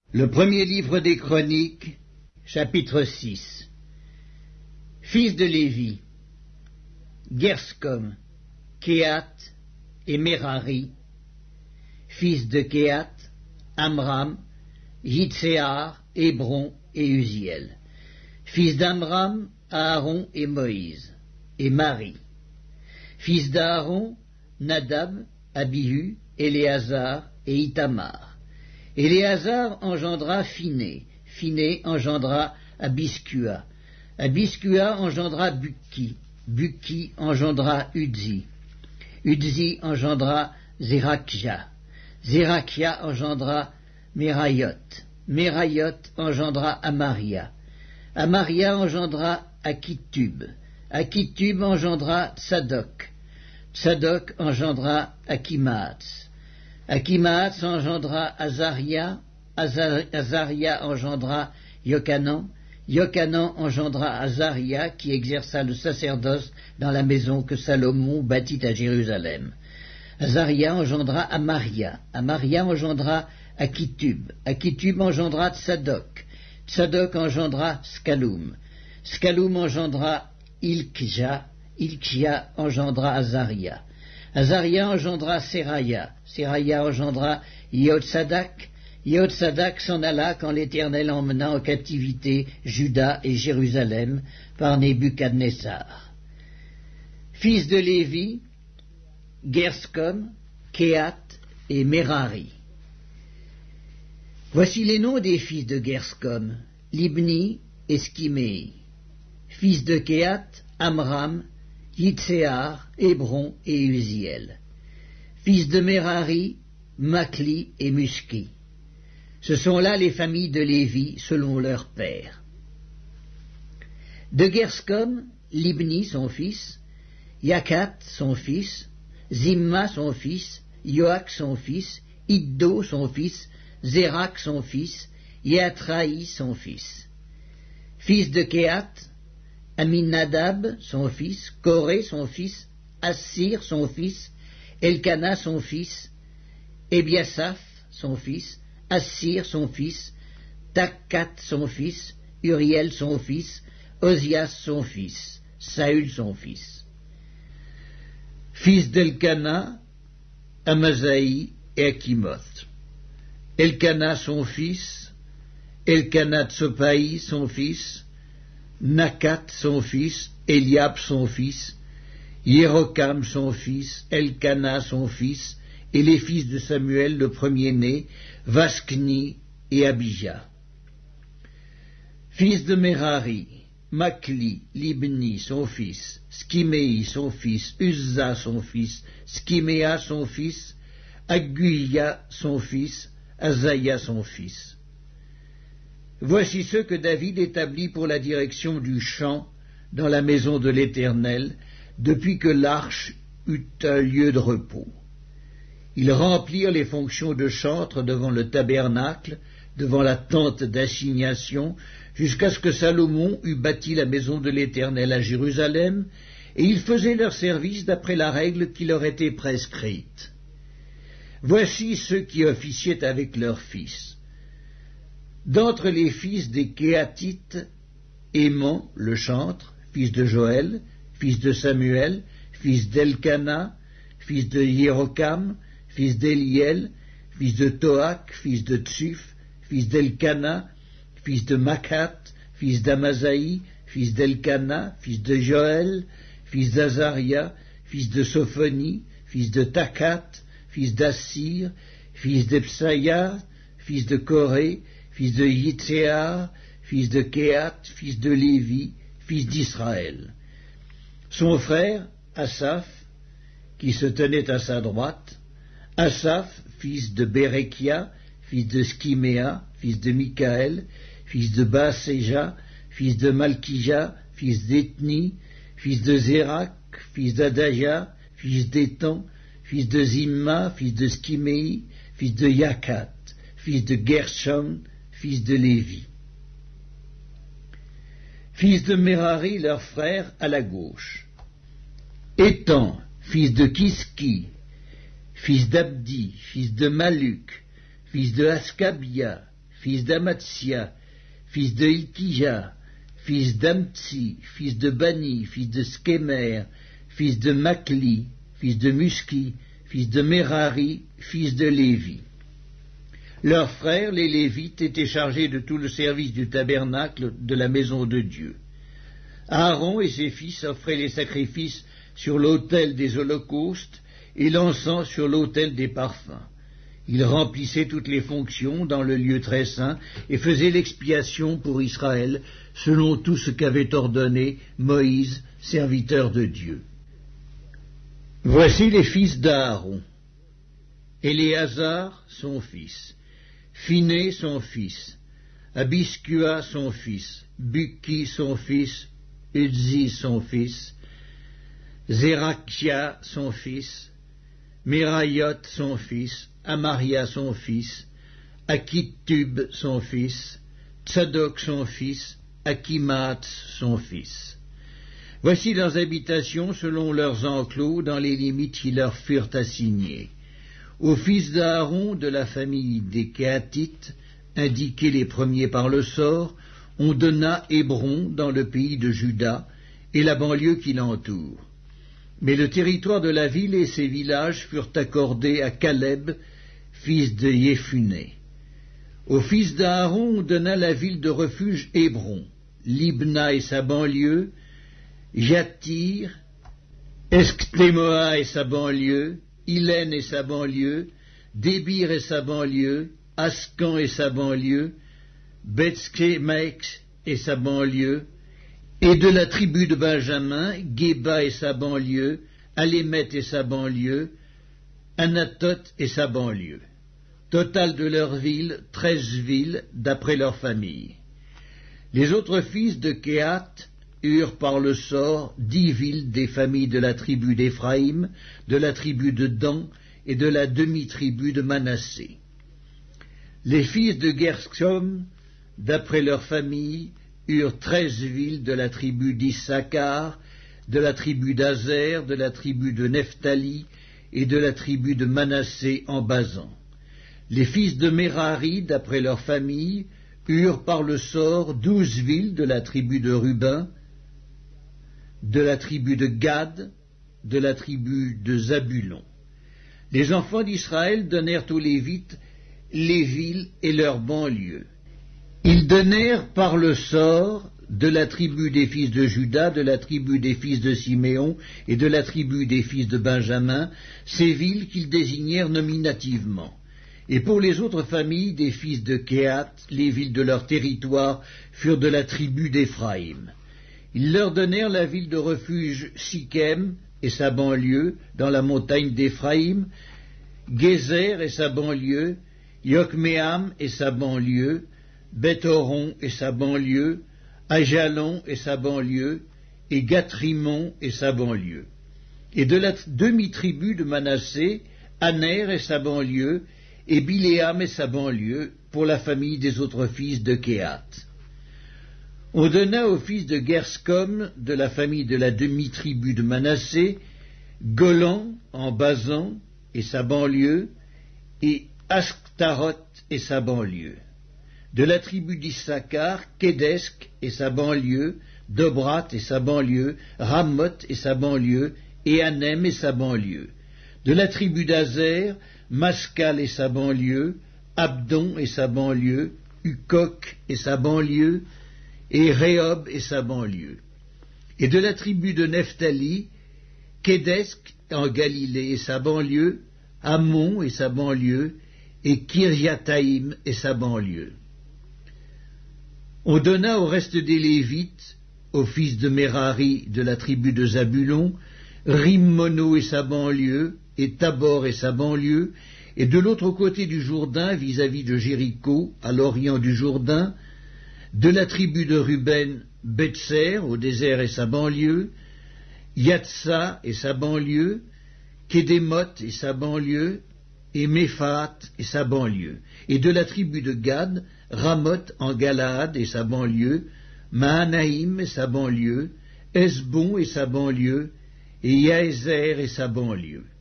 Le premier livre des Chroniques, chapitre 6. Fils de Lévi, Gerscom, Kehat et Merari. Fils de Kehat, Amram, Yitséar, Hébron et Uziel. Fils d'Amram, Aaron et Moïse, et Marie. Fils d'Aaron, Nadab, Abihu, Éléazar et Itamar. Éléazar engendra Phiné, Phiné engendra Abiskua, Abiskua engendra Bukki, Bukki engendra Udzi, Udzi engendra Zérakia, Zérakia engendra Merayot, Merayot engendra Amaria, Amaria engendra Akitub, Akitub engendra Tsadok, Tsadok engendra Akimaats, Akimaats engendra Azaria, Azaria engendra Yochanan, Yochanan engendra Azaria qui exerça le sacerdoce dans la maison que Salomon bâtit à Jérusalem. Azaria engendra Amaria, Amaria engendra Akitub, Akitub engendra Tsadok, Tsadok engendra Scalum, Scalum engendra Ilkja, Ilkja engendra Azaria, Azaria engendra Seraya, Seraya engendra Yehotsadak, Yehotsadak s'en alla quand l'Éternel emmena en captivité Juda et Jérusalem par Nebuchadnezzar. Fils de Lévi, Gerscom, Kehat et Merari. Voici les noms des fils de Gerscom, Libni et Skiméi. Fils de Kehat, Amram, Yitséar, Hébron et Uziel. Fils de Merari, Makli et Muski. Ce sont là les familles de Lévi selon leur père. De Gerscom, Libni son fils, Yakat son fils, Zimma son fils, Yoach son fils, Iddo son fils, Zérak son fils, Yatraï son fils. Fils de Kehat, Aminadab son fils, Coré son fils, Assir son fils, Elkana son fils, Ebiasaph son fils, Assir son fils, Takkat son fils, Uriel son fils, Ozias son fils, Saül son fils. Fils d'Elkana, Amasaï et Akimoth. Elkana son fils, Elkana Tsopaï son fils, Nakat son fils, Eliab son fils, Yérokam son fils, Elkana son fils, et les fils de Samuel le premier-né, Vaskni et Abijah. Fils de Merari, Makli, Libni son fils, Skiméi son fils, Uzza son fils, Skiméa son fils, Aguya son fils, Azaïa son fils. Voici ceux que David établit pour la direction du chant dans la maison de l'Éternel, depuis que l'arche eut un lieu de repos. Ils remplirent les fonctions de chantre devant le tabernacle, devant la tente d'assignation, jusqu'à ce que Salomon eût bâti la maison de l'Éternel à Jérusalem, et ils faisaient leur service d'après la règle qui leur était prescrite. Voici ceux qui officiaient avec leurs fils. D'entre les fils des Kéhatites, Héman, le chantre, fils de Joël, fils de Samuel, fils d'Elkana, fils de Yérokam, fils d'Eliel, fils de Toak, fils de Tsuf, fils d'Elkana, fils de Makhat, fils d'Amasaï, fils d'Elkana, fils de Joël, fils d'Azaria, fils de Sophonie, fils de Takhat, fils d'Assir, fils d'Epsaïa, fils de Coré, fils de Yitséar, fils de Kehat, fils de Lévi, fils d'Israël. Son frère, Asaph, qui se tenait à sa droite, Asaph, fils de Bérekia, fils de Skiméa, fils de Michaël, fils de Baaséja, fils de Malkija, fils d'Ethni, fils de Zérak, fils d'Adaja, fils d'Étan, fils de Zimma, fils de Skiméi, fils de Yakat, fils de Gershom, fils de Lévi. Fils de Merari, leur frère, à la gauche. Étan, fils de Kiski, fils d'Abdi, fils de Maluk, fils de Askabia, fils d'Amatsia, fils de Hilkija, fils d'Amtsi, fils de Bani, fils de Skemer, fils de Makli, fils de Muski, fils de Merari, fils de Lévi. Leurs frères, les Lévites, étaient chargés de tout le service du tabernacle de la maison de Dieu. Aaron et ses fils offraient les sacrifices sur l'autel des holocaustes et l'encens sur l'autel des parfums. Ils remplissaient toutes les fonctions dans le lieu très saint et faisaient l'expiation pour Israël selon tout ce qu'avait ordonné Moïse, serviteur de Dieu. Voici les fils d'Aaron. Éléazar, son fils. Phiné, son fils. Abiskua, son fils. Bukki, son fils. Uzzi, son fils. Zérakia, son fils. Merayot, son fils. Amaria, son fils. Akitub, son fils. Tsadok, son fils. Akimat, son fils. Voici leurs habitations selon leurs enclos dans les limites qui leur furent assignées. Aux fils d'Aaron de la famille des Kéatites, indiqués les premiers par le sort, on donna Hébron dans le pays de Juda et la banlieue qui l'entoure. Mais le territoire de la ville et ses villages furent accordés à Caleb, fils de Yéphuné. Aux fils d'Aaron on donna la ville de refuge Hébron, Libna et sa banlieue, Jatir, Esctémoa et sa banlieue, Hélène et sa banlieue, Débir et sa banlieue, Ascan et sa banlieue, Bethskemex et sa banlieue, et de la tribu de Benjamin, Géba et sa banlieue, Alémet et sa banlieue, Anatoth et sa banlieue. Total de leurs villes, 13 villes, d'après leur famille. Les autres fils de Kéhat eurent par le sort 10 villes des familles de la tribu d'Éphraïm, de la tribu de Dan et de la demi-tribu de Manassé. Les fils de Gershom, d'après leur famille, eurent 13 villes de la tribu d'Issachar, de la tribu d'Azer, de la tribu de Nephtali et de la tribu de Manassé en Basan. Les fils de Merari, d'après leur famille, eurent par le sort 12 villes de la tribu de Ruben, de la tribu de Gad, de la tribu de Zabulon. Les enfants d'Israël donnèrent aux Lévites les villes et leurs banlieues. Ils donnèrent par le sort de la tribu des fils de Juda, de la tribu des fils de Siméon et de la tribu des fils de Benjamin, ces villes qu'ils désignèrent nominativement. Et pour les autres familles des fils de Kéhat, les villes de leur territoire furent de la tribu d'Éphraïm. Ils leur donnèrent la ville de refuge Sichem et sa banlieue, dans la montagne d'Éphraïm, Gézer et sa banlieue, Yokmeam et sa banlieue, Beth-Horon et sa banlieue, Ajalon et sa banlieue, et Gathrimon et sa banlieue. Et de la demi-tribu de Manassé, Aner et sa banlieue, et Biléam et sa banlieue, pour la famille des autres fils de Kéhat. On donna aux fils de Gerscom, de la famille de la demi-tribu de Manassé, Golan en Basan et sa banlieue, et Ashtaroth et sa banlieue. De la tribu d'Issachar, Kédesk et sa banlieue, Dobrat et sa banlieue, Ramoth et sa banlieue, et Anem et sa banlieue. De la tribu d'Azer, Maskal et sa banlieue, Abdon et sa banlieue, Ukok et sa banlieue, et Rehob et sa banlieue. Et de la tribu de Nephtali, Kédesk en Galilée et sa banlieue, Ammon et sa banlieue, et Kirjataïm et sa banlieue. On donna au reste des Lévites, aux fils de Merari de la tribu de Zabulon, Rimmono et sa banlieue, et Tabor et sa banlieue, et de l'autre côté du Jourdain, vis-à-vis de Jéricho, à l'orient du Jourdain, de la tribu de Ruben, Betser, au désert et sa banlieue, Yatsa et sa banlieue, Kédémoth et sa banlieue, et Méphaat et sa banlieue, et de la tribu de Gad, Ramoth en Galaad et sa banlieue, Mahanaïm et sa banlieue, Esbon et sa banlieue, et Yaézer et sa banlieue.